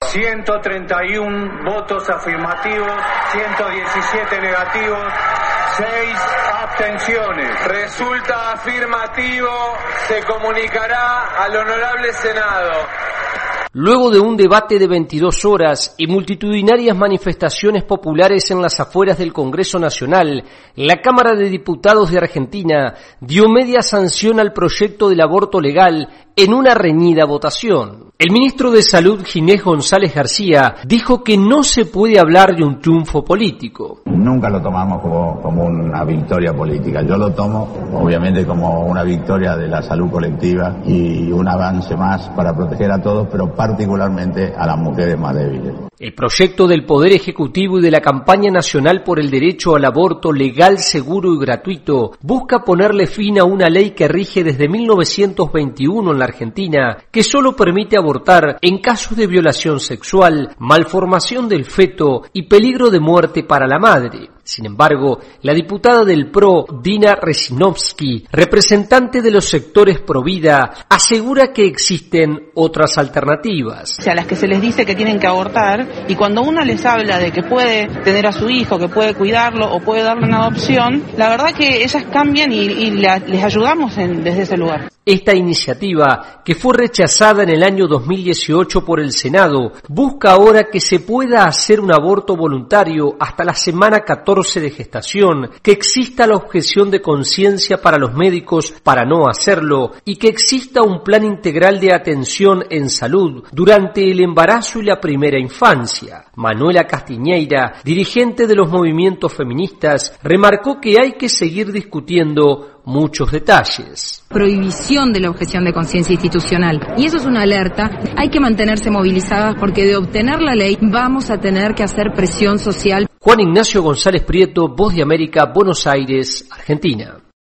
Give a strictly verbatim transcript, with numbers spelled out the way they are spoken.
ciento treinta y uno votos afirmativos, ciento diecisiete negativos, seis abstenciones. Resulta afirmativo, se comunicará al Honorable Senado. Luego de un debate de veintidós horas y multitudinarias manifestaciones populares en las afueras del Congreso Nacional, la Cámara de Diputados de Argentina dio media sanción al proyecto del aborto legal en una reñida votación. El ministro de Salud, Ginés González García, dijo que no se puede hablar de un triunfo político. Nunca lo tomamos como, como una victoria política. Yo lo tomo, obviamente, como una victoria de la salud colectiva y un avance más para proteger a todos, pero particularmente a las mujeres más débiles. El proyecto del Poder Ejecutivo y de la Campaña Nacional por el Derecho al Aborto Legal, Seguro y Gratuito busca ponerle fin a una ley que rige desde mil novecientos veintiuno en la Argentina, que solo permite abortar en casos de violación sexual, malformación del feto y peligro de muerte para la madre. Sin embargo, la diputada del P R O, Dina Resinovsky, representante de los sectores Provida, asegura que existen otras alternativas. O sea, a las que se les dice que tienen que abortar, y cuando uno les habla de que puede tener a su hijo, que puede cuidarlo o puede darle una adopción, la verdad que ellas cambian y, y la, les ayudamos en, desde ese lugar. Esta iniciativa, que fue rechazada en el año dos mil dieciocho por el Senado, busca ahora que se pueda hacer un aborto voluntario hasta la semana catorce de gestación, que exista la objeción de conciencia para los médicos para no hacerlo y que exista un plan integral de atención en salud durante el embarazo y la primera infancia. Manuela Castiñeira, dirigente de los movimientos feministas, remarcó que hay que seguir discutiendo muchos detalles. Prohibición de la objeción de conciencia institucional. Y eso es una alerta. Hay que mantenerse movilizadas porque de obtener la ley vamos a tener que hacer presión social. Juan Ignacio González Prieto, Voz de América, Buenos Aires, Argentina.